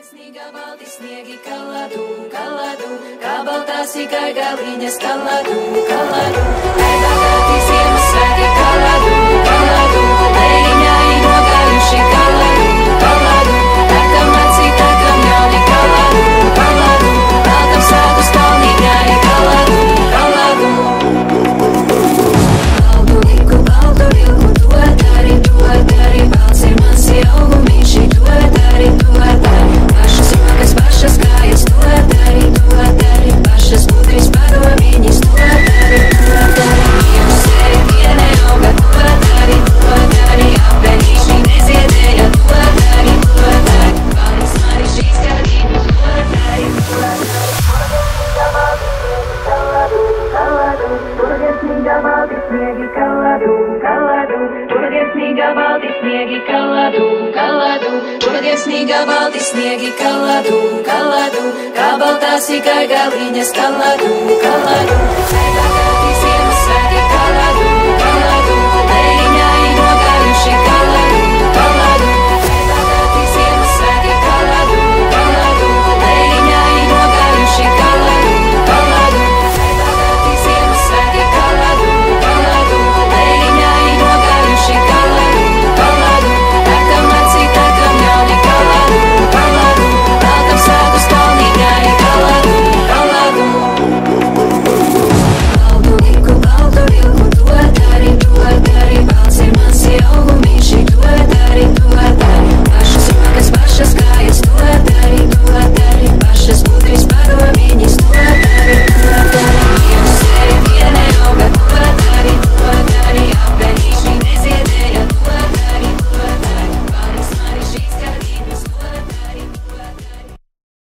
Sniega balti sniegi kaladu, kaladu, kā baltās tikai galiņas kaladu, kaladu, kai bagāti Ziemassvētki kaladu, kaladu, lejiņā ir nogājuši kaladu, kaladu, takam aci, takam jauni kaladu, kaladu, baltam sāku skalniņā ir kaladu, kaladu. Baltu vilku, to dari, balts ir mans augumīši, to dari, pašas kājas, to dari, pašas budris padomiņas, to dari, mieru sēri, tie neauga, to dari, apelīši neziedēja, to dari, balts mani šīs gardību, to dari, Sniega balti sniegi kaladu, kaladu, sniega balti sniegi kaladu, kaladu, sniega balti sniegi kaladu, kaladu, kā baltās tikai galiņas kaladu, kaladu, kai bagāti